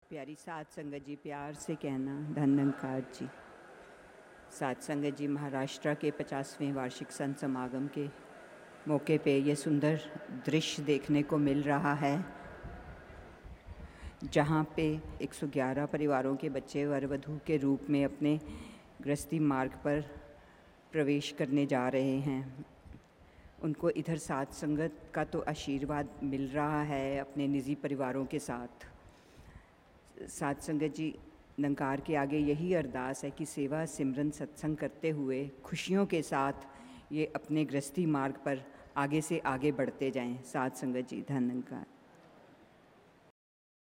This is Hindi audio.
प्यारी साध संगत जी, प्यार से कहना धन निरंकार जी। साध संगत जी, महाराष्ट्र के 50वें वार्षिक संत समागम के मौके पे ये सुंदर दृश्य देखने को मिल रहा है, जहाँ पे 111 परिवारों के बच्चे वर वधू के रूप में अपने गृहस्थी मार्ग पर प्रवेश करने जा रहे हैं। उनको इधर साध संगत का तो आशीर्वाद मिल रहा है अपने निजी परिवारों के साथ। साध संगत जी, निरंकार के आगे यही अरदास है कि सेवा सिमरन सत्संग करते हुए खुशियों के साथ ये अपने गृहस्थी मार्ग पर आगे से आगे बढ़ते जाएं। साध संगत जी, धन निरंकार।